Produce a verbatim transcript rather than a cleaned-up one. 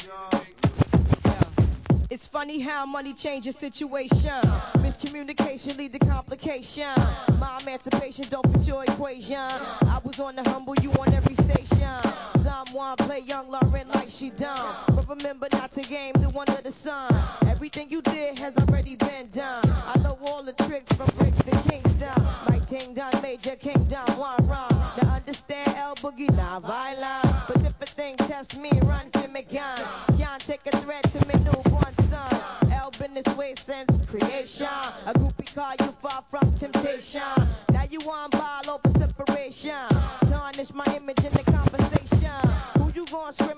It's funny how money changes situation. Miscommunication lead to complication. My emancipation don't fit your equation. I was on the humble, you on every station. Someone play young Lauren like she dumb, but remember not to game the one of the sun. Everything you did has already been done. I know all the tricks from bricks to Kingston. My ting done, major kingdom, one wrong. Now understand El Boogie, not violent.